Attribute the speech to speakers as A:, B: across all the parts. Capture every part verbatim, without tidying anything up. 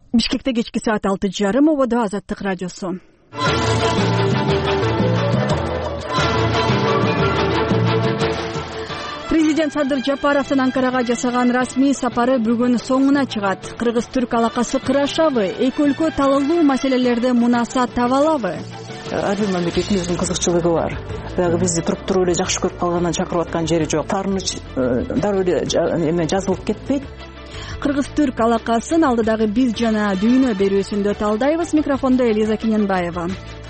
A: Бишкекте кечки саат алты жарым ободо Азаттык радиосу. Президент Садыр Жапаровдун Анкарага жасаган расмий сапары бүгүн соңуна чыгат. Кыргыз-түрк алакасы кырашабы? Эки өлкө талалуу маселелерде мунасаат таба алабы?
B: Ар бир мамлекеттин өзүнүн кызыкчылыгы бар. Дагы бизди туруп-туруп эле жакшы көрүп калгандан чакырып аткан жери жок. Таарыныч дароо эле эме жазылып кетпейт.
A: Кыргыз-түрк алакасын алдыдагы биз жана дүйнө берүүсүндө талдайбыз. Микрофондо Элиза Кененбаева.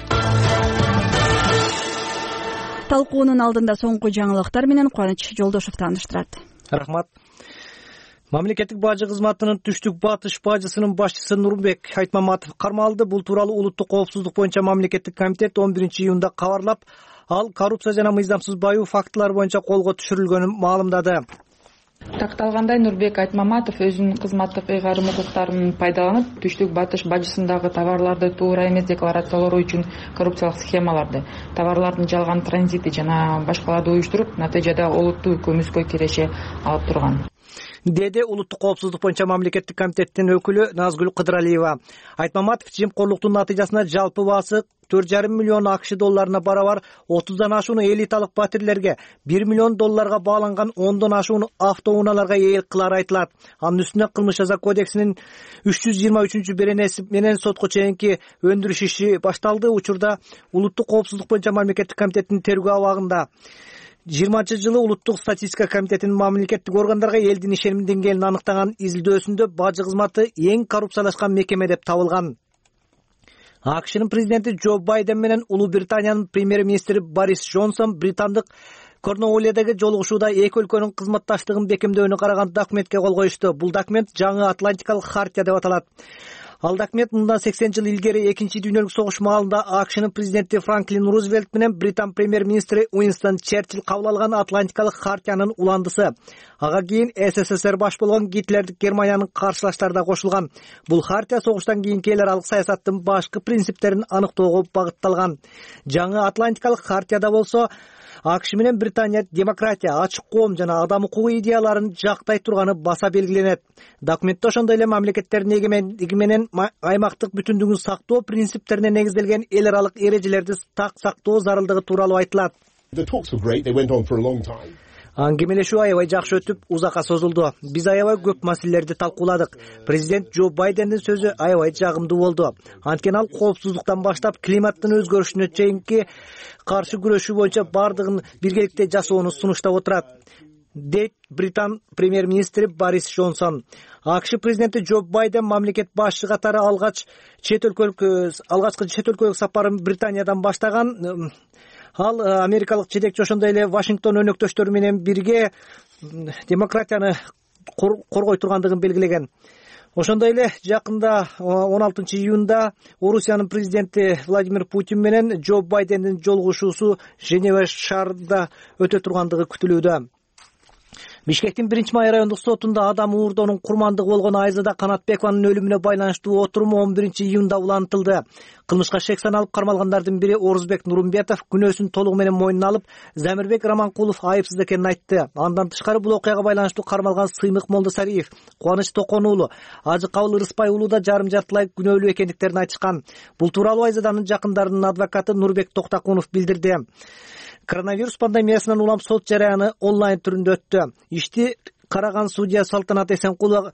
A: Талкуунун алдында соңку жаңылыктар менен Кубаныч Жолдошов тааныштырат.
C: Рахмат. Мамлекеттик бажы кызматынын түштүк батыш бажысынын башчысы Нурбек Айтмаматов кармалды. Бул тууралуу улуттук коопсуздук боюнча мамлекеттик комитет он биринчи июнда кабарлап, ал коррупция жана мыйзамсыз баюу фактылары боюнча колго түшүрүлгөнүн маалымдады.
D: Такталгандай, Нурбек Айтмаматов өзүнүн кызматтык ыйгарым укуктарын пайдаланып, түштүк батыш бажысындагы товарларды туура эмес декларациялоо үчүн коррупциялык схемаларды, товарлардын жалган транзити жана башкаларды уюштуруп, натыйжада олуттуу көмүскө киреше алып турган,
C: деди улуттук коопсуздук боюнча мамлекеттик комитеттин өкүлү Назгүл Кыдыралиева. Айтмаматов жемкорлуктун натыйжасында жалпы баасы төрт жарым миллион акш долларына барабар отуздан ашууну элиталык батирлерге, бир миллион долларга бааланган ондон ашууну автоунааларга ээ кылары айтылат. Анын үстүнө кылмыш жаза кодексинин үч жүз жыйырма үчүнчү беренеси менен сотко чейинки өндүрүш иши башталды. Учурда улуттук коопсуздук боюнча мамлекеттик комитеттин тергөө абагында. жыйырманчы жылы улуттук статистика комитетинин мамлекеттик органдарга элдин ишеним деңгээлин аныктаган изилдөөсүндө бажы кызматы эң коррупциялашкан мекеме деп табылган. АКШнын президенти Джо Байден менен Улуу Британиянын премьер-министри Борис Джонсон британдык Корнуоллиядагы жолугушууда эки өлкөнүн кызматташтыгын бекемдөөнү караган документке кол коюшту. Бул документ жаңы Атлантикалык хартия деп аталат. Ал документ мындан сексен жыл илгери экинчи дүйнөлүк согуш маалында АКШнын президенти Франклин Рузвельт менен Британ премьер-министри Уинстон Черчилль кабыл алган Атлантикалык хартиянын уландысы. Ага кийин СССР баш болгон Гитлердик Германиянын каршылаштары кошулган. Бул хартия согуштан кийинки эл аралык саясаттын башкы принциптерин аныктоого багытталган. Жаңы Атлантикалык хартияда болсо АКШ менен Британия демократия, ачык коом жана адам укугу идеяларын жактай турганы баса белгиленет. Документте ошондой эле мамлекеттердин эгемендиги менен аймактык бүтүндүгүн сактоо принциптерине негизделген эл аралык эрежелерди так сактоо зарылдыгы тууралуу айтылат. Аңгемелешүү аябай жакшы өтүп, узакка созулду. Биз аябай көп маселелерди талкууладык. Президент Джо Байдендин сөзү аябай жагымдуу болду. Анткени ал коопсуздуктан баштап климаттын өзгөрүшүнө чейинки каршы күрөшүү боюнча бардыгын биргеликте жасоону сунуштап отурат, дейт Британ премьер-министри Борис Джонсон. АКШ президенти Джо Байден мамлекет башчы катары алгач чет өлкөлүк алгачкы чет өлкөлүк сапарын Британиядан баштаган. Ал америкалык жетекчи ошондой эле Вашингтон өнөктөштөрү менен бирге демократияны коргой тургандыгын белгилеген. Ошондой эле жакында он алтынчы июнда Орусиянын президенти Владимир Путин менен Джо Байдендин жолугушуусу Женева шаарында өтө тургандыгы күтүлүүдө. Бишкектин биринчи май райондук сотунда адам уурдоонун курмандыгы болгон Айзада Канатбекованын өлүмүнө байланыштуу отурум он биринчи июнда улантылды. Кылмышка шек саналып кармалгандардын бири Орузбек Нурумбетов күнөөсүн толугу менен мойнуна алып, Замирбек Раманкулов айыпсыз экенин айтты. Андан тышкары бул окуяга байланыштуу кармалган Сыймык Молдосариев, Кубаныч Токон уулу, Ажы Кабыл Ырыспай уулу да жарым жартылай күнөөлүү экендиктерин айтышкан. Бул тууралуу Айзаданын жакындарынын адвокаты Нурбек Токтакунов билдирди. Коронавирус пандемиясынан улам сот жараяны онлайн түрүндө өттү. Ишти караган судья Салтанат Эсенкулова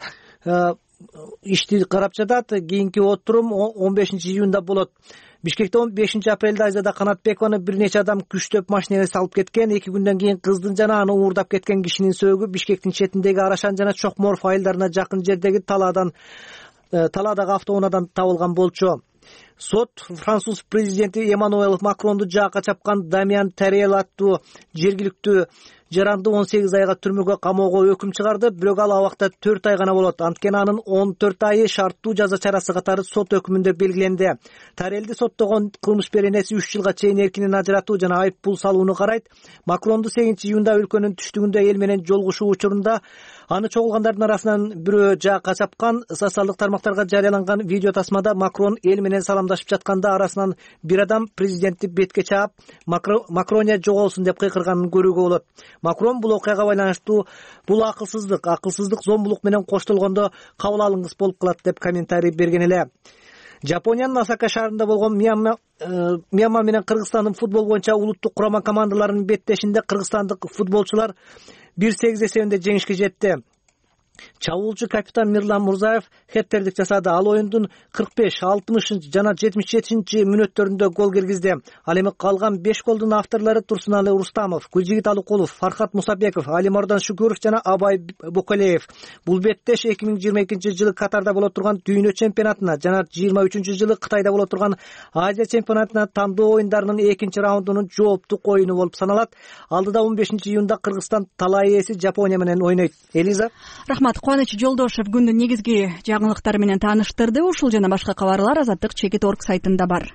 C: ишти карап жатат. Кийинки отурум он бешинчи июнда болот. Бишкекте он бешинчи апрелде Айзада Канатбекованы бир нече адам күчтөп машинеге салып кеткен. эки күндөн кийин кыздын жана аны уурдап кеткен кишинин сөөгү Бишкектин четиндеги Арашан жана Чокморов айылдарына жакын жердеги талаадан талаадагы автоунаадан табылган болчу. Сот француз президенти Эммануэл Макронду жаакка чапкан Дамиан Тарел аттуу жергиликтүү жаранды он сегиз айга түрмөгө камоого өкүм чыгарды. Бирок ал абакта төрт ай гана болот. Анткени анын он төрт айы шарттуу жаза чарасы катары сот өкүмүндө белгиленди. Тарелди соттогон кылмыш беренеси үч жылга чейин эркинен ажыратуу жана айып пул салууну карайт. Макронду сегизинчи июнда өлкөнүн түштүгүндө эл менен жолугушуу учурунда аны чогулгандардын арасынан бирөө жаакка чапкан. Социалдык тармактарга жарыяланган видео тасмада Макрон эл менен салам саламдашып жатканда арасынан бир адам президентти бетке чаап Макрония жоголсун деп кыйкырганын көрүүгө болот. Макрон бул окуяга байланыштуу бул акылсыздык, акылсыздык зомбулук менен коштолгондо кабыл алынгыс болуп калат деп комментарий берген эле. Жапониянын Осака шаарында болгон Мьянма Мьянма менен Кыргызстандын футбол боюнча улуттук курама командаларынын беттешинде кыргызстандык футболчулар бир сегиз эсебинде жеңишке жетти. Чабуулчу капитан Мирлан Мурзаев хеттердик жасады. Ал оюндун кырк беш, алтымышынчы жана жетимиш жетинчи мүнөттөрүндө гол киргизди. Ал эми калган беш голдун авторлору Турсуналы Рустамов, Гүлжигит Алыкулов, Фархат Мусабеков, Алимордан Шүкүров жана Абай Бокалеев. Бул беттеш эки миң жыйырма экинчи жылы Катарда боло турган дүйнө чемпионатына жана жыйырма үчүнчү жылы Кытайда боло турган Азия чемпионатына тандоо оюндарынын экинчи раундунун жооптук оюну болуп саналат. Алдыда он бешинчи июнда Кыргызстан талай ээси Жапония менен ойнойт. Элиза.
A: Кубаныч Жолдошев күндүн негизги жаңылыктары менен тааныштырды. Ушул жана башка кабарлар Азаттык чекит точка орг сайтында бар.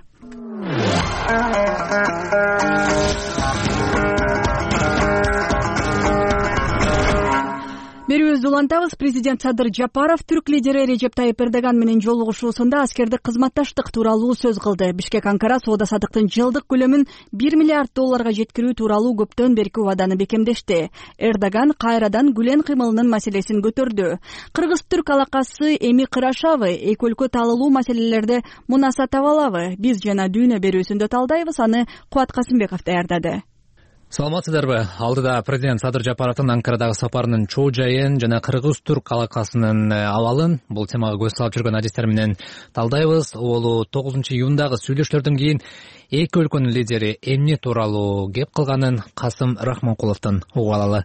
A: Берүүбүздү улантабыз. Президент Садыр Жапаров түрк лидери Режеп Тайып Эрдоган менен жолугушуусунда аскердик кызматташтык тууралуу сөз кылды. Бишкек Анкара соода саттыктын жылдык көлөмүн бир миллиард долларга жеткирүү тууралуу көптөн берки убаданы бекемдешти. Эрдоган кайрадан Гүлен кыймылынын маселесин көтөрдү. Кыргыз-түрк алакасы эми кырашабы? Эки өлкө талалуу маселелерде мунаса таба алабы? Биз жана дүйнө берүүсүндө талдайбыз. Аны Кубат Касымбеков даярдады.
E: Саламатсыздарбы? Алдыда президент Садыр Жапаровдун Анкарадагы сапарынын чоо жайын жана кыргыз-түрк алакасынын абалын бул темага көз салып жүргөн адистер менен талдайбыз. Ол тогузунчу июндагы сүйлөшүүлөрдөн кийин эки өлкөнүн лидери эмне тууралуу кеп кылганын Касым Рахманкуловдон угуп алалы.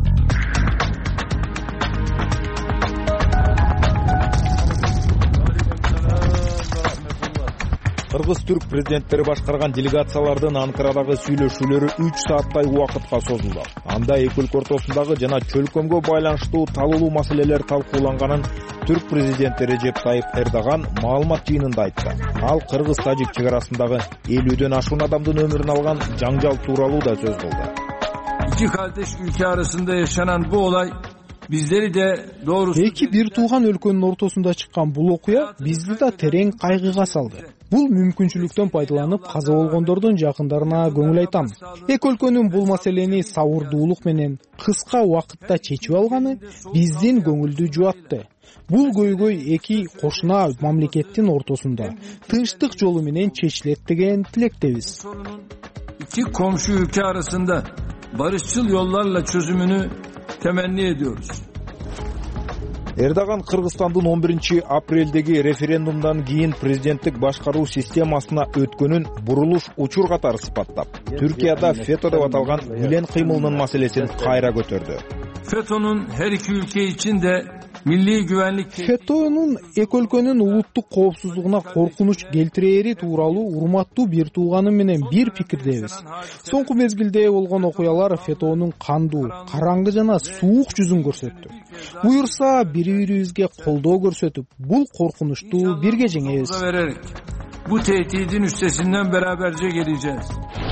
F: Кыргыз-түрк президенттери башкарган делегациялардын Анкарадагы сүйлөшүүлөрү үч сааттай убакытка созулду. Анда эки өлкө ортосундагы жана чөлкөмгө байланыштуу талуулуу маселелер талкууланганын түрк президенти Режеп Тайып Эрдоган маалымат жыйынында айтты. Ал кыргыз-тажик чек арасындагы элүүдөн ашуун адамдын өмүрүн алган жаңжал тууралуу да сөз кылды.
G: İki kardeş ülke arasında yaşanan bu olay bizleri de doğrusu
H: эки бир тууган өлкөнүн ортосунда чыккан бул окуя бизди да терең кайгыга салды. Бул мүмкүнчүлүктөн пайдаланып каза болгондордун жакындарына көңүл айтам. Эки өлкөнүн бул маселени сабырдуулук менен кыска убакытта чечип алганы биздин көңүлдү жубатты. Бул көйгөй эки кошуна мамлекеттин ортосунда тынчтык жолу менен чечилет деген тилектебиз.
G: İki komşu ülke arasında barışçıl yollarla çözümünü temenni ediyoruz.
F: Эрдоган Кыргызстандын он биринчи апрелдеги референдумдан кийин президенттик башкаруу системасына өткөнүн бурулуш учур катары сыпаттап, Түркияда фето деп аталган Гүлен кыймылынын маселесин кайра көтөрдү.
G: FETÖ'nün her iki ülke için de milli güvenlik
H: FETÖ'нүн эки өлкөнүн улуттук коопсуздугуна коркунуч келтирери тууралуу урматтуу бир тууганım менен бир пикирдебиз. Соңку мезгилде болгон окуялар FETÖ'нүн кандуу, караңгы жана суук жүзүн көрсөттү. Буюрса бири-бирибизге колдоо көрсөтүп, бул коркунучту бирге жеңебиз.
G: Bu tehdidin üstesinden beraberce geleceğiz.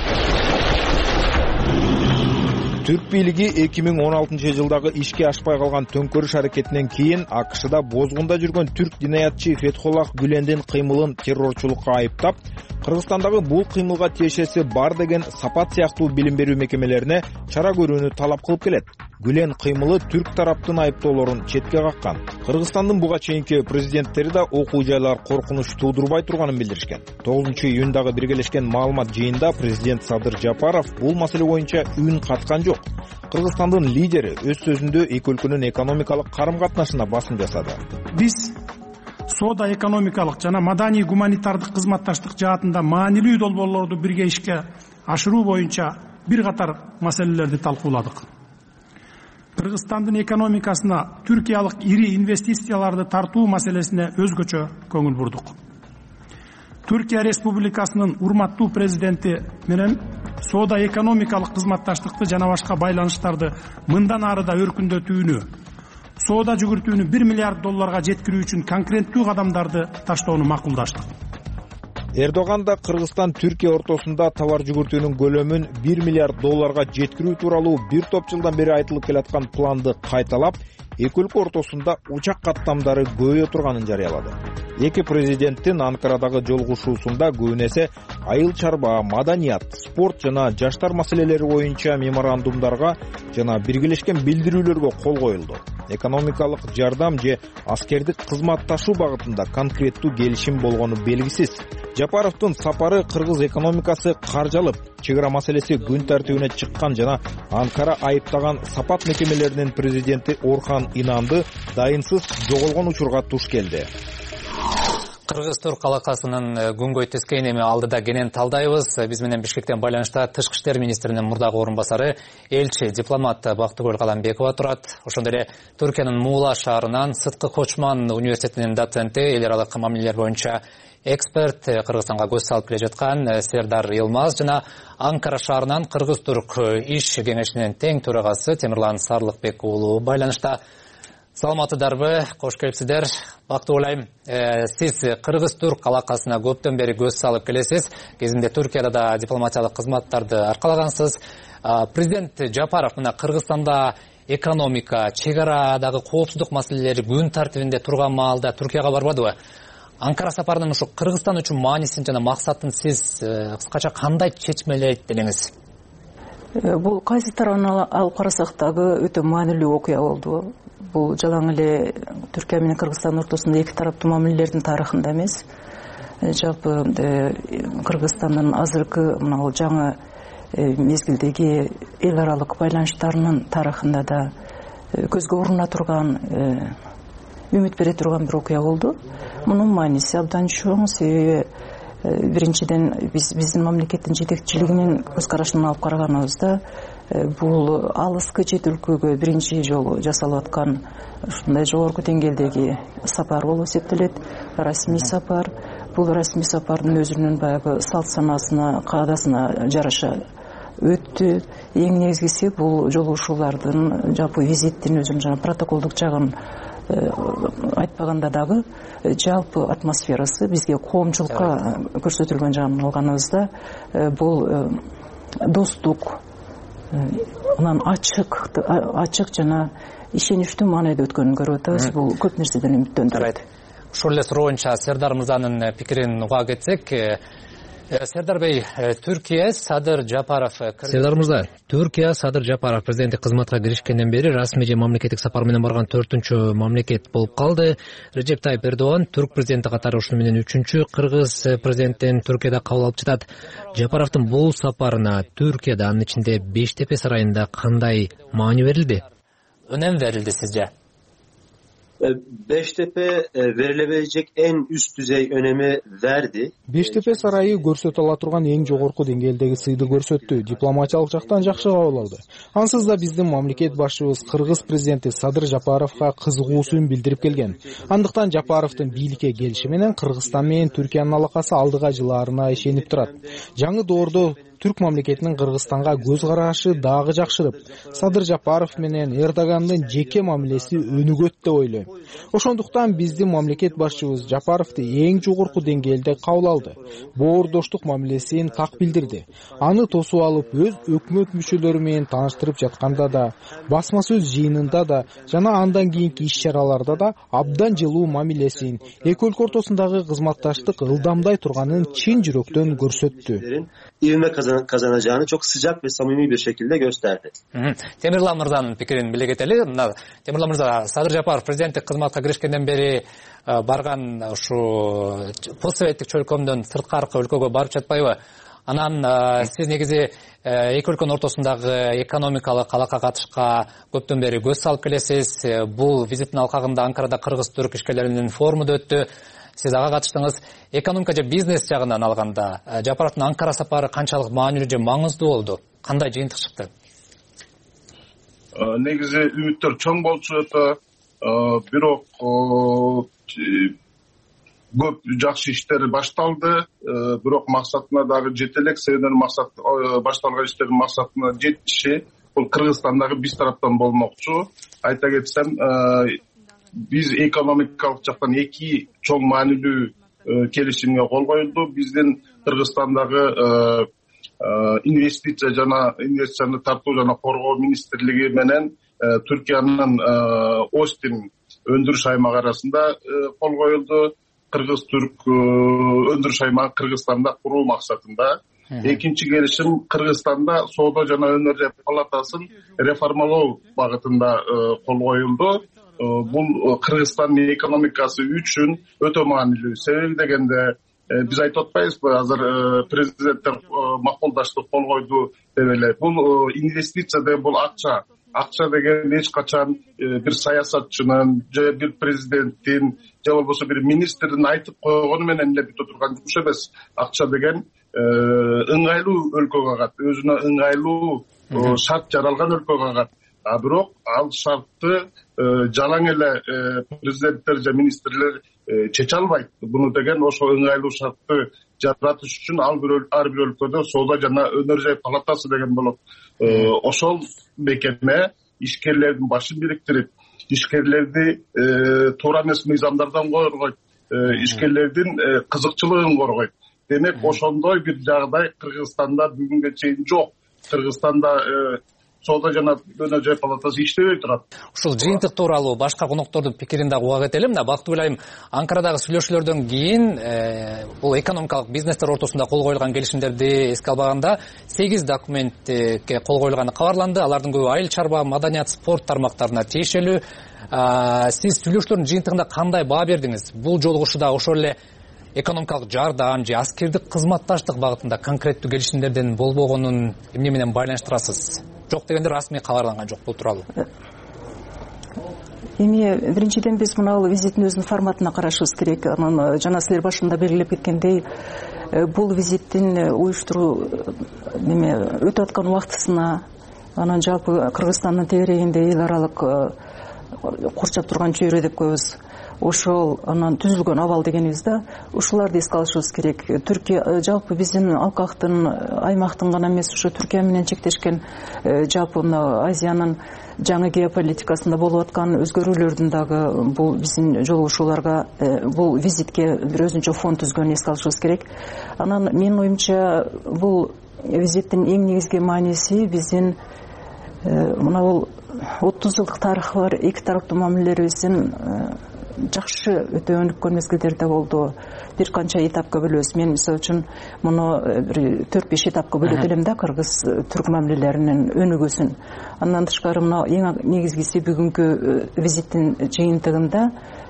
F: Түрк бийлиги эки миң он алтынчы жылдагы ишке ашпай калган төңкөрүш аракетинен кийин АКШда бозгунда жүргөн түрк динаятчы Фетхуллах Гүлендин кыймылын террорчулукка айыптап, Кыргызстандагы бул кыймылга тиешеси бар деген Сапат сыяктуу билим берүү мекемелерине чара көрүүнү талап кылып келет. Гүлен кыймылы түрк тараптын айыптоолорун четке каккан. Кыргызстандын буга чейинки президенттери да окуу жайлар коркунуч туудурбай турганын билдиришкен. тогузунчу июндагы биргелешкен маалымат жыйында президент Садыр Жапаров бул маселе боюнча үн каткан жок. Кыргызстандын лидери өз сөзүндө эки өлкөнүн экономикалык карым-катнашына басым жасады.
I: Биз соода экономикалык жана маданий гуманитардык кызматташтык жаатында маанилүү долбоорлорду бирге ишке ашыруу боюнча бир катар маселелерди талкууладык. Кыргызстандын экономикасына түркиялык ири инвестицияларды тартуу маселесине өзгөчө көңүл бурдук. Түркия Республикасынын урматтуу президенти менен соода экономикалык кызматташтыкты жана башка байланыштарды мындан ары да өркүндөтүүнү, соода жүгүртүүнү бир миллиард долларга жеткирүү үчүн конкреттүү кадамдарды таштоону макулдаштык.
F: Эрдоган да Кыргызстан Түркия ортосунда товар жүгүртүүнүн көлөмүн бир миллиард долларга жеткирүү тууралуу бир топ жылдан бери айтылып келаткан планды кайталап, эки өлкө ортосунда учак каттамдары көбөйө турганын жарыялады. Эки президенттин Анкарадагы жолугушуусунда көбүн эсе айыл чарба, маданият, спорт жана жаштар маселелери боюнча меморандумдарга жана биргелешкен билдирүүлөргө кол коюлду. Экономикалык жардам же аскердик кызматташуу багытында конкреттүү келишим болгону белгисиз. Жапаровдун сапары кыргыз экономикасы каржалып, чек ара маселеси күн тартибине чыккан жана Анкара айыптаган сапат мекемелеринин президенти Орхан Инанды дайынсыз жоголгон учурга туш келди.
E: Кыргыз-Түрк алакасынын күнгөй тескейин эми алдыда кенен талдайбыз. Биз менен Бишкектен байланышта Тышкы иштер министринин мурдагы орун басары, элчи, дипломат Бактыгүл Каламбекова турат. Ошондой эле Түркиянын Муула шаарынан Сыткы Кочман университетинин доценти, эл аралык мамилелер боюнча эксперт, Кыргызстанга көз салып келе жаткан Сердар Йылмаз жана Анкара шаарынан Кыргыз-Түрк иш кеңешинин тең төрагасы Темирлан Сарлыкбек уулу байланышта. Саламатсыздарбы, кош келипсиздер. Бактыгүл айым, сиз Кыргыз-Түрк алакасына көптөн бери көз салып келесиз. Кезинде Түркияда да дипломатиялык кызматтарды аркалагансыз. Президент Жапаров мына Кыргызстанда экономика, чек арадагы коопсуздук маселелери күн тартибинде турган маалда Түркияга барбадыбы? Анкара сапарынын ушу Кыргызстан үчүн маанисин жана максатын сиз кыскача кандай чечмелейт делеңиз?
B: Бул кайсы тарабынан алып карасак дагы өтө маанилүү окуя болду. Бул жалаң эле Түркия менен Кыргызстан ортосунда эки тараптуу мамилелердин тарыхында эмес, жалпы Кыргызстандын азыркы мына жаңы мезгилдеги эл аралык байланыштарынын тарыхында да көзгө уруна турган, үмүт бере турган бир окуя болду. Мунун мааниси абдан чоң, себеби биринчиден биз биздин мамлекеттин жетекчилигинин көз карашынан алып караганыбызда бул алыскы чет өлкөгө биринчи жолу жасалып аткан ушундай жогорку деңгээлдеги сапар болуп эсептелет. Расмий сапар. Бул расмий сапардын өзүнүн баягы салт санасына, каадасына жараша өттү. Эң негизгиси бул жолугушуулардын жалпы визиттин өзүнүн жана протоколдук жагын айтпаганда дагы жалпы атмосферасы бизге коомчулукка көрсөтүлгөн жагын алганыбызда бул достук, анан ачык ачык жана ишеничтүү маанайда өткөнүн көрүп атабыз. Бул көп нерседен үмүттөндүрөт.
E: Ошол эле суроо боюнча Сердар мырзанын пикирин уга кетсек, Сердар бей, Түркия Садыр Жапаров. Сердар мырза, Түркия Садыр Жапаров президенттик кызматка киришкенден бери расмий же мамлекеттик сапар менен барган төртүнчү мамлекет болуп калды. Режеп Тайып Эрдоган түрк президенти катары ушуну менен үчүнчү кыргыз президентин Түркияда кабыл алып жатат. Жапаровдун бул сапарына Түркияда, анын ичинде Бештепе сарайында кандай маани берилди? Önem verildi sizce?
J: Beştepe verilebilecek en üst düzey önemi verdi.
H: Бештепе сарайы көрсөтө ала турган эң жогорку деңгээлдеги сыйды көрсөттү. Дипломатиялык жактан жакшы кабыл алды. Ансыз да биздин мамлекет башчыбыз Кыргыз президенти Садыр Жапаровго кызыгуусун билдирип келген. Андыктан Жапаровдун бийликке келиши менен Кыргызстан менен Түркиянын алакасы алдыга жылаарына ишенип турат. Жаңы доордо Түрк мамлекетинин Кыргызстанга көз карашы дагы жакшырып, Садыр Жапаров менен Эрдогандын жеке мамилеси өнүгөт деп ойлойм. Ошондуктан биздин мамлекет башчыбыз Жапаровду эң жогорку деңгээлде кабыл алды. Боордоштук мамилесин так билдирди. Аны тосуп алып, өз өкмөт мүчөлөрү менен тааныштырып жатканда да, басма сөз жыйынында да жана андан кийинки иш-чараларда да абдан жылуу мамилесин, эки өлкө ортосундагы кызматташтык ылдамдай турганын чын жүрөктөн көрсөттү.
J: İvme kazanacağını çok sıcak ve samimi bir şekilde gösterdi.
E: Темирлан мырзанын пикирин биле кетели. Темирлан мырза, Садыр Жапаров президенттик кызматка киришкенден бери барган ушу постсоветтик чөлкөмдөн сырткаркы өлкөгө барып жатпайбы? Анан сиз негизи эки өлкөнүн ортосундагы экономикалык алака катышка көптөн бери көз салып келесиз. Бул визиттин алкагында Анкарада кыргыз-түрк ишкерлеринин форуму да өттү. Сиз ага катыштыңыз. Экономика же бизнес жагынан алганда Жапаровдун Анкара сапары канчалык маанилүү же маңыздуу болду? Кандай жыйынтык чыкты?
K: Негизи үмүттөр чоң болчу ата, бирок көп жакшы иштер башталды, бирок максатына дагы жете элек. Себебен максат башталган иштердин максатына жетиши бул Кыргызстандагы биз тараптан болмокчу. Айта кетсем, биз экономикалык жактан эки чоң маанилүү келишимге кол коюлду. Биздин Кыргызстандагы инвестиция жана инвестицияны тартуу жана коргоо министрлиги менен Түркиянын Остин өндүрүш аймагы арасында кол коюлду. Кыргыз-түрк өндүрүш аймагы Кыргызстанда куруу максатында. Экинчи келишим Кыргызстанда соода жана өнөр палатасын реформалоо багытында кол коюлду. Бул Кыргызстандын экономикасы үчүн өтө маанилүү. Себеби дегенде биз айтып атпайбызбы, азыр президенттер макулдаштык кол койду деп эле. Бул инвестиция деген бул акча. Акча деген эч качан бир саясатчынын же бир президенттин же болбосо бир министрдин айтып койгону менен эле бүтө турган жумуш эмес. Акча деген ыңгайлуу өлкөгө кагат, өзүнө ыңгайлуу шарт жаралган өлкөгө кагат. А бирок ал шартты жалаң эле президенттер же министрлер чече албайт. Буну деген ошо ыңгайлуу шартты жаратыш үчүн ар бир өлкөдө соода жана өнөр жай палатасы деген болот. Ошол мекеме ишкерлердин башын бириктирип, ишкерлерди туура эмес мыйзамдардан коргойт, ишкерлердин кызыкчылыгын коргойт. Демек, ошондой бир жагдай Кыргызстанда бүгүнгө чейин жок. Кыргызстанда соода жана өнөр жай палатасы иштебей турат.
E: Ушул жыйынтык тууралуу башка коноктордун пикирин дагы уга кетели. Мына бактуу билайм, Анкарадагы сүйлөшүүлөрдөн кийин бул экономикалык бизнестер ортосунда кол коюлган келишимдерди эске албаганда сегиз документке кол коюлганы кабарланды. Алардын көбү айыл чарба, маданият, спорт тармактарына тиешелүү. Сиз сүйлөшүүлөрдүн жыйынтыгында кандай баа бердиңиз? Бул жолугушууда ошол эле экономикалык жардам же аскердик кызматташтык багытында конкреттүү келишимдердин болбогонун эмне менен байланыштырасыз? Жок дегенде расмий кабарланган жок бул тууралуу.
B: Эми биринчиден биз мына визиттин өзүнүн форматына карашыбыз керек. Анан жана силер башында белгилеп кеткендей, бул визиттин уюштуруу неме өтүп аткан убактысына, анан жалпы Кыргызстандын тегерегинде эл аралык курчап турган чөйрө деп коебуз. Ошол анан түзүлгөн абал дегенибиз да, ушуларды эске алышыбыз керек. Түркия жалпы биздин алкактын, аймактын гана эмес, ушу Түркия менен чектешкен жалпы мына Азиянын жаңы геополитикасында болуп аткан өзгөрүүлөрдүн дагы бул биздин жолугушууларга, бул визитке бир өзүнчө фон түзгөнүн эске алышыбыз керек. Анан менин оюмча бул визиттин эң негизги мааниси биздин мына бул отуз жылдык тарыхы бар эки тараптуу мамилелерибиздин жакшы өтө өнүккөн мезгилдер да болду. Бир канча этапка бөлөбүз. Мен мисалы үчүн муну бир төрт беш этапка бөлөт элем да, кыргыз-түрк мамилелеринин өнүгүүсүн. Андан тышкары мына эң негизгиси бүгүнкү визиттин жыйынтыгында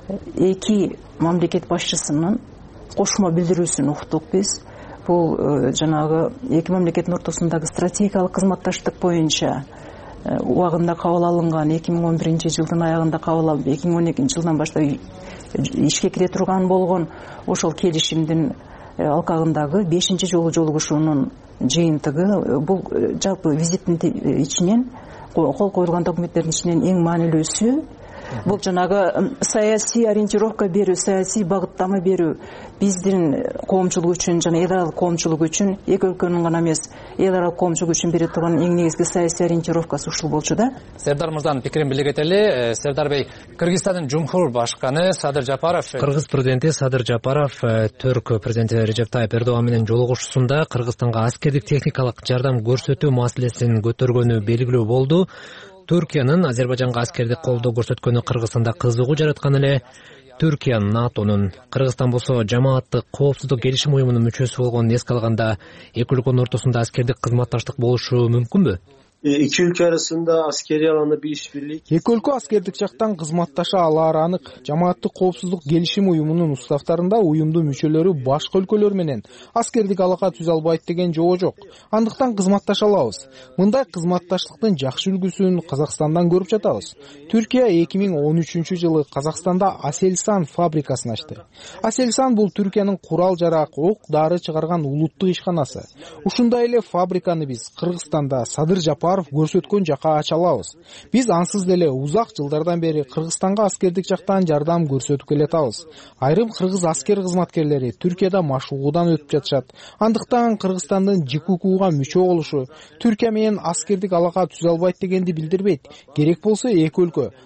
B: эки мамлекет башчысынын кошмо билдирүүсүн уктук биз. Бул жанагы эки мамлекеттин ортосундагы стратегиялык кызматташтык боюнча убагында кабыл алынган, эки миң он биринчи жылдын аягында кабыл алып, эки миң он экинчи жылдан баштап ишке кире турган болгон ошол келишимдин алкагындагы бешинчи жолу жолугушуунун жыйынтыгы. Бул жалпы визиттин ичинен, кол коюлган документтердин ичинен эң маанилүүсү бул жанагы саясий ориентировка берүү, саясий багыттама берүү биздин коомчулук үчүн жана эл аралык коомчулук үчүн, эки өлкөнүн гана эмес, эл аралык коомчулук үчүн бере турган эң негизги саясий ориентировкасы ушул болчу да.
E: Сердар мырзанын пикирин биле кетели. Сердар бей, Кыргызстандын Жумхур башканы Садыр Жапаров,
L: Кыргыз президенти Садыр Жапаров Түрк президенти Режеп Тайып Эрдоган менен жолугушуусунда Кыргызстанга аскердик техникалык жардам көрсөтүү маселесин көтөргөнү белгилүү болду. Түркиянын Азербайжанга аскердик колдоо көрсөткөнү Кыргызстанда кызыгуу жараткан эле. Түркия НАТОнун, Кыргызстан болсо жамааттык коопсуздук келишим уюмунун мүчөсү болгонун эске алганда эки өлкөнүн ортосунда аскердик кызматташтык болушу мүмкүнбү?
J: İki ülke arasında askeri alanda bir işbirliği.
H: Эки өлкө аскердик жактан кызматташа алары анык. Жамааттык коопсуздук келишим уюмунун уставтарында уюмдун мүчөлөрү башка өлкөлөр менен аскердик алака түзө албайт деген жобо жок. Андыктан кызматташа алабыз. Мындай кызматташтыктын жакшы үлгүсүн Казакстандан көрүп жатабыз. Түркия эки миң он үчүнчү жылы Казакстанда Aselsan фабрикасын ачты. Aselsan бул Түркиянын курал жарак, ок дары чыгарган улуттук ишканасы. Ушундай эле фабриканы биз Кыргызстанда Садыр Жапаров көрсөткөн жака ача алабыз. Биз ансыз деле узак жылдардан бери Кыргызстанга аскердик жактан жардам көрсөтүп келатабыз. Айрым кыргыз аскер кызматкерлери Түркияда машыгуудан өтүп жатышат. Андыктан Кыргызстандын ЖККуга мүчө болушу Түркия менен аскердик алака түзө албайт дегенди билдирбейт. Керек болсо эки өлкө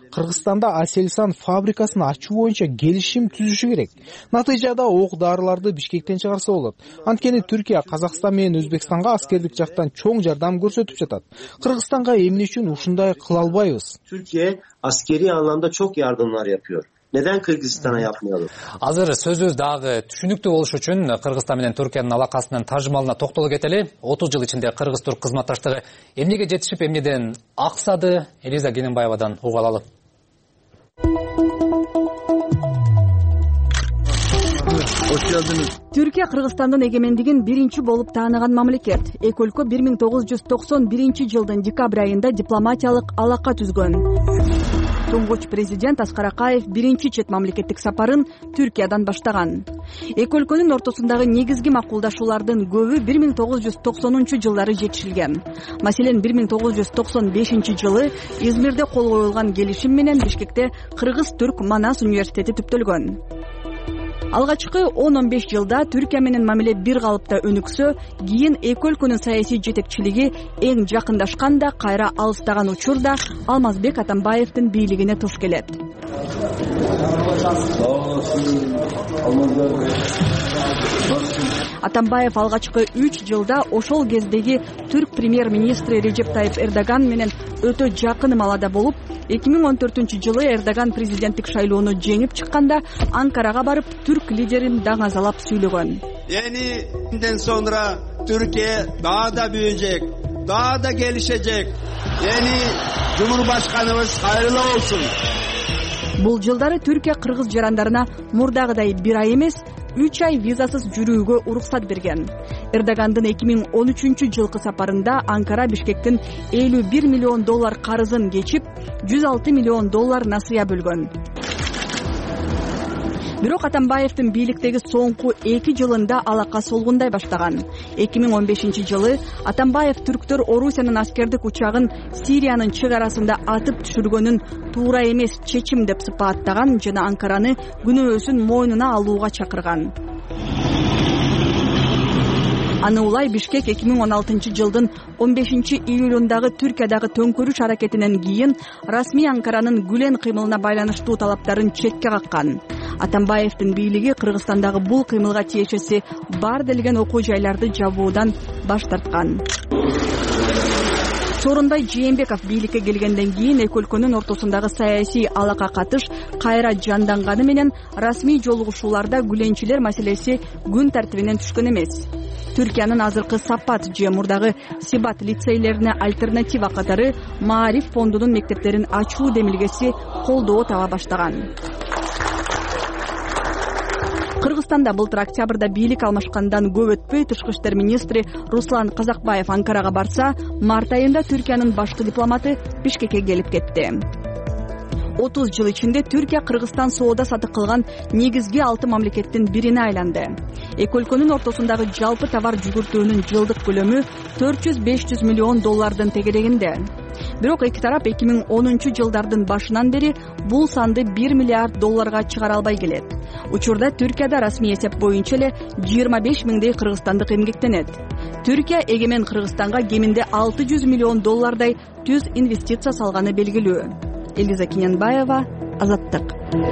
H: Кыргызстанда Aselsan фабрикасын ачуу боюнча келишим түзүшү керек. Натыйжада ок дарыларды Бишкектен чыгарса болот. Анткени Түркия Казакстан менен Өзбекстанга аскердик жактан чоң жардам көрсөтүп жатат. Кыргызстанга эмне үчүн ушундай кыла албайбыз?
J: Türkiye askeri anlamda çok yardımlar yapıyor. Neden Kırgızistan'a yapmayalım?
E: Азыр сөзүбүз дагы түшүнүктүү болуш үчүн Кыргызстан менен Түркиянын алакасынын тажымалына токтоло кетели. отуз жыл ичинде Кыргыз-Түрк кызматташтыгы эмнеге жетишип, эмнеден аксады? Элиза Гененбаевадан угуп алалы.
A: Түркия Кыргызстандын эгемендигин биринчи болуп тааныган мамлекет. Эки өлкө бир миң тогуз жүз токсон биринчи жылдын декабрь айында дипломатиялык алака түзгөн. Туңгуч президент Аскар Акаев биринчи чет мамлекеттик сапарын Түркиядан баштаган. Эки өлкөнүн ортосундагы негизги макулдашуулардын көбү бир миң тогуз жүз токсонунчу жылдары жетишилген. Маселен, бир миң тогуз жүз токсон бешинчи жылы Измирде кол коюлган келишим менен Бишкекте Кыргыз-Түрк Манас университети түптөлгөн. Алгачкы он он беш жылда Түркия менен мамиле бир калыпта өнүксө, кийин эки өлкөнүн саясий жетекчилиги эң жакындашканда, кайра алыстаган учурда Алмазбек Атамбаевдин бийлигине туш келет. Атамбаев алгачкы үч жылда ошол кездеги түрк премьер-министри Режеп Тайып Эрдоган менен өтө жакын маалада болуп, эки миң он төртүнчү жылы Эрдоган президенттик шайлоону жеңип чыкканда Анкарага барып, түрк лидерин даңазалап сүйлөгөн.
M: Yeninden sonra Türkiye daha da büyüyecek, daha da gelişecek. Yeni Cumhurbaşkanımız hayırlı olsun.
A: Бул жылдары Түркия кыргыз жарандарына мурдагыдай бир ай эмес, үч ай визасыз жүрүүгө уруксат берген. Эрдогандын эки миң он үчүнчү жылкы сапарында Анкара Бишкектин элүү бир миллион доллар карызын кечип, жүз алты миллион доллар насыя бөлгөн. Бирок Атамбаевдин бийликтеги соңку эки жылында алака солгундай баштаган. эки миң он бешинчи жылы Атамбаев түрктөр Орусиянын аскердик учагын Сириянын чек арасында атып түшүргөнүн туура эмес чечим деп сыпаттаган жана Анкараны күнөөсүн мойнуна алууга чакырган. Аны улай Бишкек эки миң он алтынчы жылдын он бешинчи июлундагы Түркиядагы төңкөрүш аракетинен кийин расмий Анкаранын Гүлен кыймылына байланыштуу талаптарын четке каккан. Атамбаевдин бийлиги Кыргызстандагы бул кыймылга тиешеси бар делген окуу жайларды жабуудан баш тарткан. Сооронбай Жээнбеков бийликке келгенден кийин эки өлкөнүн ортосундагы саясий алака катыш кайра жанданганы менен расмий жолугушууларда гүленчилер маселеси күн тартибинен түшкөн эмес. Түркиянын азыркы Сапат же мурдагы Сибат лицейлерине альтернатива катары Маариф фондунун мектептерин ачуу демилгеси колдоо таба баштаган. Кыргызстанда былтыр октябрда бийлик алмашкандан көп өтпөй тышкы иштер министри Руслан Казакбаев Анкарага барса, март айында Түркиянын башкы дипломаты Бишкекке келип кетти. отуз жыл ичинде Түркия Кыргызстан соода сатык кылган негизги алты мамлекеттин бирине айланды. Эки өлкөнүн ортосундагы жалпы товар жүгүртүүнүн жылдык көлөмү төрт жүз беш жүз миллион доллардын тегерегинде. Бирок эки тарап эки миң онунчу жылдардын башынан бери бул санды бир миллиард долларга чыгара албай келет. Учурда Түркияда расмий эсеп боюнча эле жыйырма беш миңдей кыргызстандык эмгектенет. Түркия эгемен Кыргызстанга кеминде алты жүз миллион доллардай түз инвестиция салганы белгилүү. Элиза Гененбаева, Азаттык.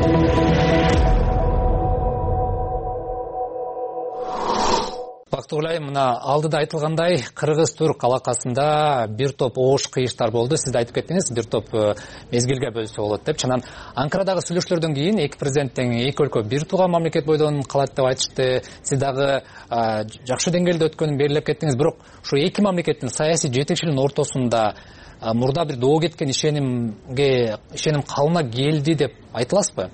E: Бактыгүлай, мына алдыда айтылгандай, Кыргыз-Түрк алакасында бир топ оош кыйыштар болду. Сиз да айтып кеттиңиз, бир топ мезгилге бөлсө болот деп. Чынан Анкарадагы сүйлөшүүлөрдөн кийин эки президенттин эки өлкө бир тууган мамлекет бойдон калат деп айтышты. Сиз дагы жакшы деңгээлде өткөнүн белгилеп кеттиңиз. Бирок ушу эки мамлекеттин саясий жетекчилигинин ортосунда мурда бир доо кеткен ишенимге ишеним калына келди деп айтыласызбы?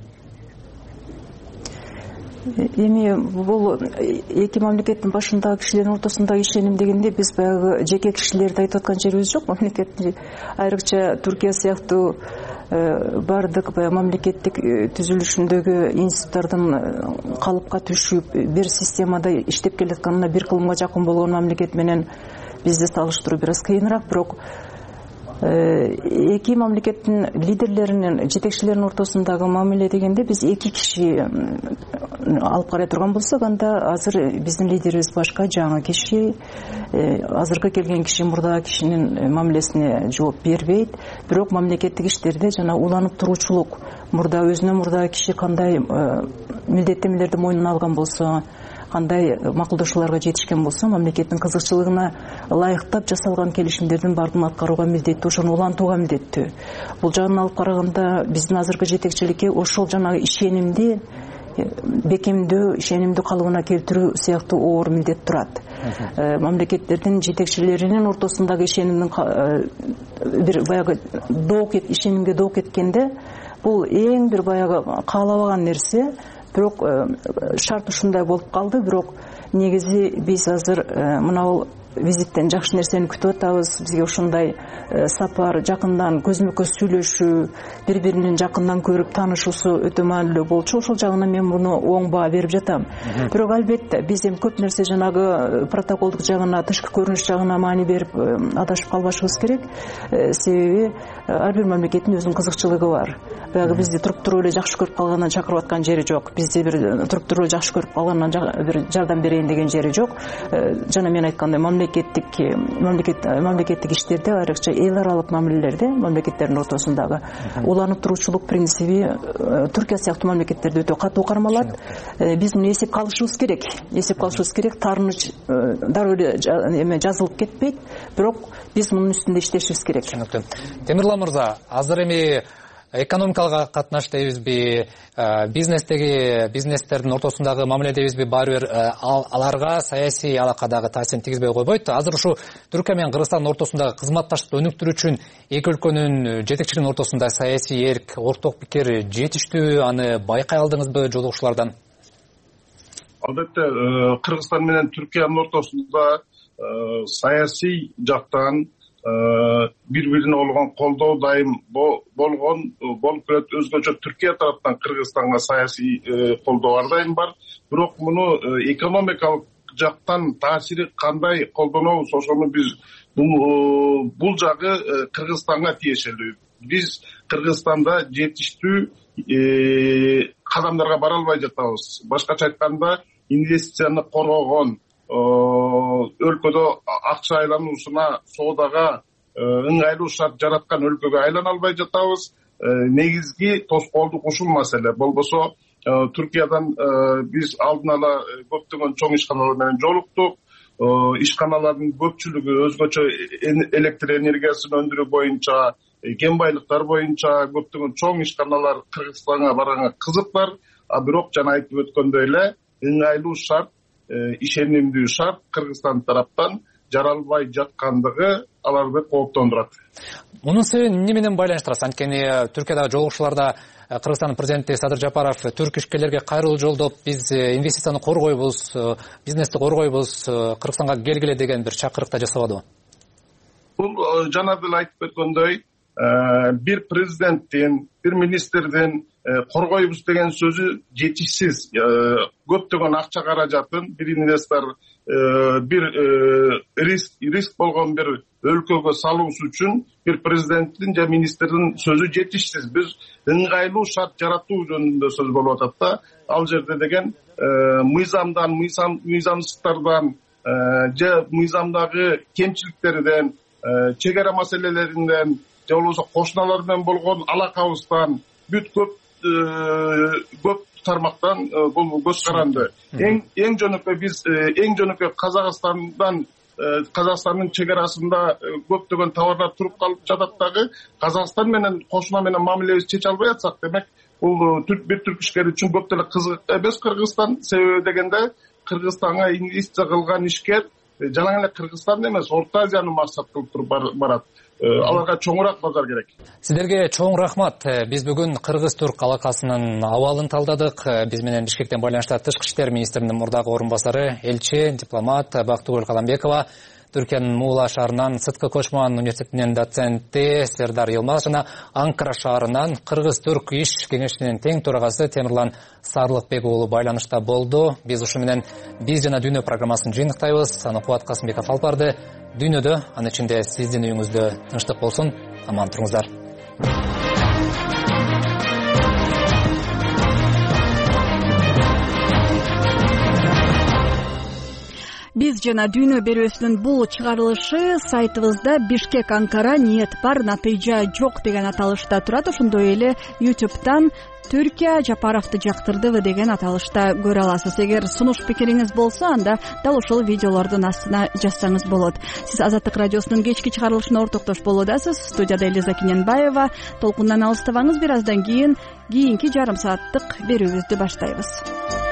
B: Эми бул эки мамлекеттин башындагы кишилердин ортосундагы ишеним дегенде биз баягы жеке кишилерди айтып аткан жерибиз жок. Мамлекеттин айрыкча Түркия сыяктуу бардык баягы мамлекеттик түзүлүшүндөгү институттардын калыпка түшүп, бир системада иштеп келатканына бир кылымга жакын болгон мамлекет менен бизди салыштыруу бир аз кыйыныраак. Бирок эки мамлекеттин лидерлеринин жетекчилеринин ортосундагы мамиле дегенде биз эки киши алып карай турган болсок, анда азыр биздин лидерибиз башка, жаңы киши, азыркы келген киши мурдагы кишинин мамилесине жооп бербейт. Бирок мамлекеттик иштерде жана уланып туруучулук, мурда өзүнө мурдагы киши кандай милдеттенмелерди мойнуна алган болсо, кандай макулдашууларга жетишкен болсо, мамлекеттин кызыкчылыгына ылайыктап жасалган келишимдердин баардыгын аткарууга милдеттүү, ошону улантууга милдеттүү. Бул жагынан алып караганда биздин азыркы жетекчиликке ошол жанагы ишенимди бекемдөө, ишенимди калыбына келтирүү сыяктуу оор милдет турат. Мамлекеттердин жетекчилеринин ортосундагы ишенимдин бир баягы доо кет ишенимге доо кеткенде, бул эң бир баягы каалабаган нерсе. Бирок шарт ушундай болуп калды. Бирок негизи биз азыр мына визиттен жакшы нерсени күтүп атабыз. Бизге ушундай сапар, жакындан көзмө-көз сүйлөшүү, бири-биринин жакындан көрүп таанышуусу өтө маанилүү болчу. Ошол жагынан мен муну оң баа берип жатам. Бирок албетте биз эми көп нерсе жанагы протоколдук жагына, тышкы көрүнүш жагына маани берип адашып калбашыбыз керек. Себеби ар бир мамлекеттин өзүнүн кызыкчылыгы бар. Баягы бизди туруп-туруп эле жакшы көрүп калгандан чакырып аткан жери жок. Бизди бир туруп-туруп эле жакшы көрүп калгандан бир жардам берейин деген жери жок. Жана мен айткандай мамлекеттик мамлекет мамлекеттик иштерде, айрыкча эл аралык мамилелерде, мамлекеттердин ортосундагы уланып туруучулук принциби Түркия сыяктуу мамлекеттерде өтө катуу кармалат. Биз муну эсепке алышыбыз керек. Эсепке алышыбыз керек. Таарыныч дароо эле эме жазылып кетпейт. Бирок биз мунун үстүндө иштешибиз керек.
E: Түшүнүктүү. Темирлан мырза, азыр эми экономикалык катнаш дейбизби, бизнестеги бизнестердин ортосундагы мамиле дейбизби, баары бир аларга саясий алакадагы таасирин тийгизбей койбойт. Азыр ушу Түркия менен Кыргызстандын ортосундагы кызматташтыкты өнүктүрүү үчүн эки өлкөнүн жетекчилигинин ортосунда саясий эрк, орток пикир жетиштүү, аны байкай алдыңызбы жолугушуулардан?
K: Албетте, Кыргызстан менен Түркиянын ортосунда саясий жактан бири-бирине болгон колдоо дайым болгон болуп келет. Өзгөчө Түркия тараптан Кыргызстанга саясий колдоо ар дайым бар. Бирок муну экономикалык жактан таасири кандай колдонобуз, ошону биз бул жагы Кыргызстанга тиешелүү. Биз Кыргызстанда жетиштүү кадамдарга бара албай жатабыз. Башкача айтканда, инвестицияны коргогон, өлкөдө акча айлануусуна, соодага ыңгайлуу шарт жараткан өлкөгө айлана албай жатабыз. Негизги тоскоолдук ушул маселе. Болбосо Түркиядан биз алдын ала көптөгөн чоң ишканалар менен жолуктук. Ишканалардын көпчүлүгү өзгөчө электр энергиясын өндүрүү боюнча, кен байлыктар боюнча көптөгөн чоң ишканалар Кыргызстанга барганга кызыктар. А бирок жана айтып өткөндөй эле, ыңгайлуу шарт, ишенимдүү шарт Кыргызстан тараптан жаралбай жаткандыгы аларды кооптондурат.
E: Мунун себеби эмне менен байланыштырасыз? Анткени Түркиядагы жолугушууларда Кыргызстандын президенти Садыр Жапаров түрк ишкерлерге кайрылуу жолдоп, биз инвестицияны коргойбуз, бизнести коргойбуз, Кыргызстанга келгиле деген бир чакырык да жасабадыбы?
K: Бул жана деле айтып өткөндөй, бир президенттин, бир министрдин коргойбуз деген сөзү жетишсиз. Көптөгөн акча каражатын бир инвестор бир риск риск болгон бир өлкөгө салуусу үчүн бир президенттин же министрдин сөзү жетишсиз. Биз ыңгайлуу шарт жаратуу жөнүндө сөз болуп атат да. Ал жерде деген мыйзамдан, мыйзамсыздыктардан же мыйзамдагы кемчиликтерден, чек ара маселелеринден, же болбосо кошуналар менен болгон алакабыздан бүт көп көп тармактан бул көз каранды. Эң эң жөнөкөй биз эң жөнөкөй Казакстандан Казакстандын чек арасында көптөгөн товарлар туруп калып жатат дагы. Казакстан менен кошуна менен мамилебизди чече албай атсак, демек бул бир түрк ишкери үчүн көп деле кызык эмес Кыргызстан. Себеби дегенде Кыргызстанга инвестиция кылган ишкер жалаң эле Кыргызстан эмес, Орто Азияны максат кылып туруп барат. Аларга чоңураак базар керек.
E: Сиздерге чоң рахмат. Биз бүгүн Кыргыз-Түрк алакасынын абалын талдадык. Биз менен Бишкектен байланышта Тышкы иштер министринин мурдагы орун басары, элчи, дипломат Бактыгүл Каламбекова, Түркиянын Муула шаарынан Сыткы Кошман университетинин доценти Сердар Йылмаз жана Анкара шаарынан Кыргыз-Түрк иш кеңешинин тең төрагасы Темирлан Сарлыкбек уулу байланышта болду. Биз ушу менен биз жана дүйнө программасын жыйынтыктайбыз. Аны Кубат Касымбеков алып барды. Дүйнөдө, анын ичинде сиздин үйүңүздө тынчтык болсун. аман туруңуздар.
A: Биз жана Дүйнө берүүсүнүн бул чыгарылышы сайтыбызда Бишкек Анкара ниет бар, натыйжа жок деген аталышта турат. Ошондой эле ютубтан Түркия Жапаровду жактырдыбы деген аталышта көрө аласыз. Эгер сунуш пикириңиз болсо, анда дал ошол видеолордун астына жазсаңыз болот. Сиз Азаттык радиосунун кечки чыгарылышына ортоктош болудасыз. Студияда Элиза Кененбаева. Толкундан алыстабаңыз, бир аздан кийин кийинки жарым сааттык берүүбүздү баштайбыз.